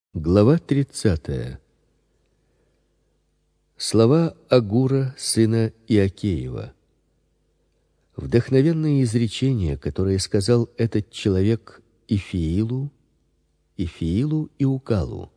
Глава 30. Слова Агура, сына Иокеева. Вдохновенное изречение, которое сказал этот человек Ифиилу и Укалу.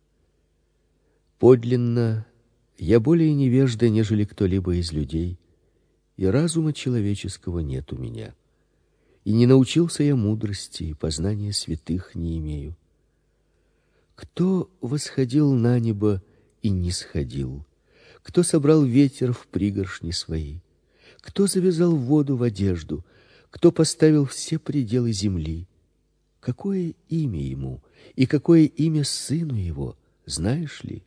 Подлинно, я более невежда, нежели кто-либо из людей, и разума человеческого нет у меня. И не научился я мудрости, и познания святых не имею. Кто восходил на небо и нисходил? Кто собрал ветер в пригоршни свои? Кто завязал воду в одежду? Кто поставил все пределы земли? Какое имя ему и какое имя сыну его, знаешь ли?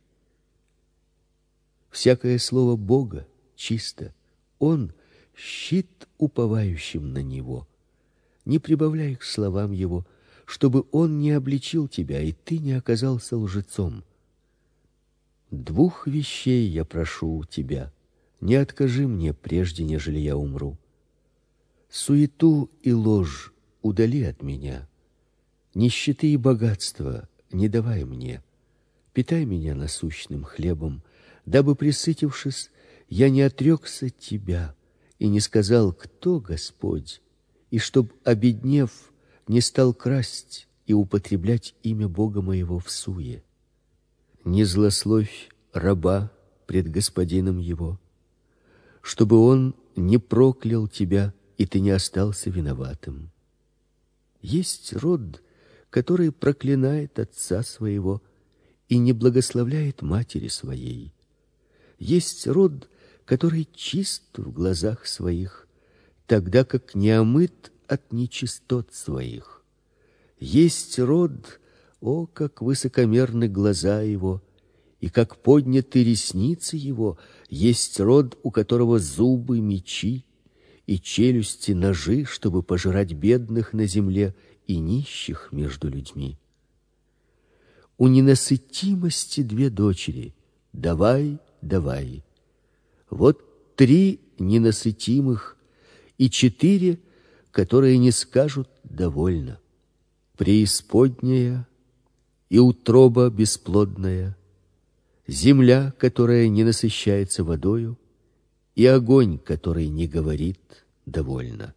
Всякое слово Бога чисто. Он щит уповающим на него. Не прибавляй к словам его, чтобы он не обличил тебя, и ты не оказался лжецом. Двух вещей я прошу у тебя. Не откажи мне, прежде нежели я умру. Суету и ложь удали от меня. Нищеты и богатства не давай мне. Питай меня насущным хлебом, дабы, пресытившись, я не отрекся тебя и не сказал, кто Господь, и чтоб, обеднев, не стал красть и употреблять имя Бога моего всуе. Не злословь раба пред господином его, чтобы он не проклял тебя, и ты не остался виноватым. Есть род, который проклинает отца своего и не благословляет матери своей. Есть род, который чист в глазах своих, тогда как не омыт от нечистот своих. Есть род, о, как высокомерны глаза его, и как подняты ресницы его, есть род, у которого зубы мечи, и челюсти ножи, чтобы пожирать бедных на земле и нищих между людьми. У ненасытимости две дочери, давай, давай. Вот 3 ненасытимых, и 4, которые не скажут довольно. Преисподняя и утроба бесплодная, земля, которая не насыщается водою, и огонь, который не говорит довольно.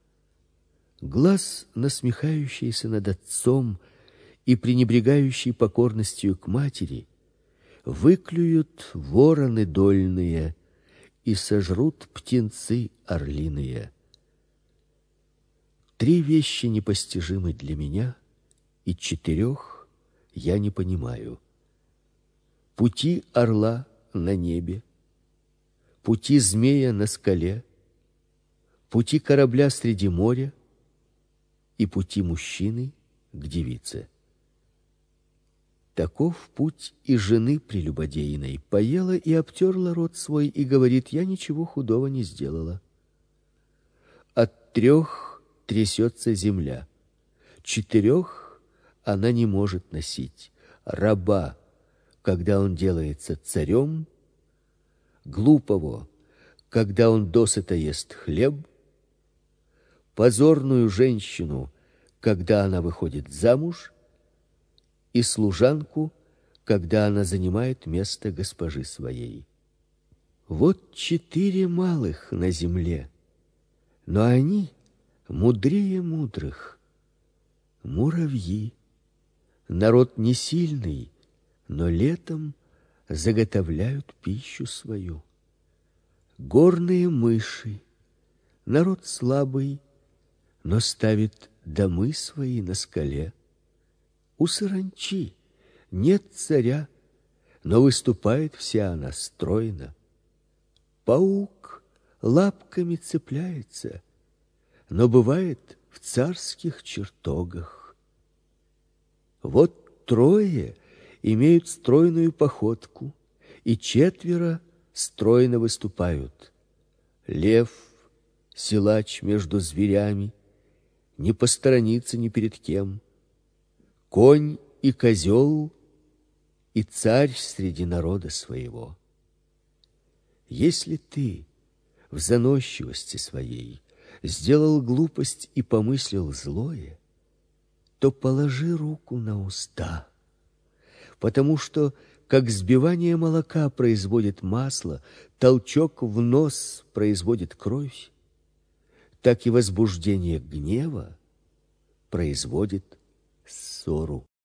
Глаз, насмехающийся над отцом и пренебрегающий покорностью к матери, выклюют вороны дольные и сожрут птенцы орлиные. 3 вещи непостижимы для меня, и 4 я не понимаю. Пути орла на небе, пути змея на скале, пути корабля среди моря и пути мужчины к девице. Таков путь и жены прелюбодейной. Поела и обтерла рот свой и говорит: я ничего худого не сделала. От 3 трясется земля, 4 она не может носить: раба, когда он делается царем, глупого, когда он досыта ест хлеб, позорную женщину, когда она выходит замуж, и служанку, когда она занимает место госпожи своей. Вот 4 малых на земле, но они мудрее мудрых. Муравьи, народ не сильный, но летом заготовляют пищу свою. Горные мыши, народ слабый, но ставит домы свои на скале. У саранчи нет царя, но выступает вся она стройно. Паук лапками цепляется, но бывает в царских чертогах. Вот 3 имеют стройную походку, и 4 стройно выступают. Лев, силач между зверями, не посторонится ни перед кем. Конь и козел, и царь среди народа своего. Если ты в заносчивости своей сделал глупость и помыслил злое, то положи руку на уста потому что, как взбивание молока производит масло, толчок в нос производит кровь, так и возбуждение гнева производит ссору.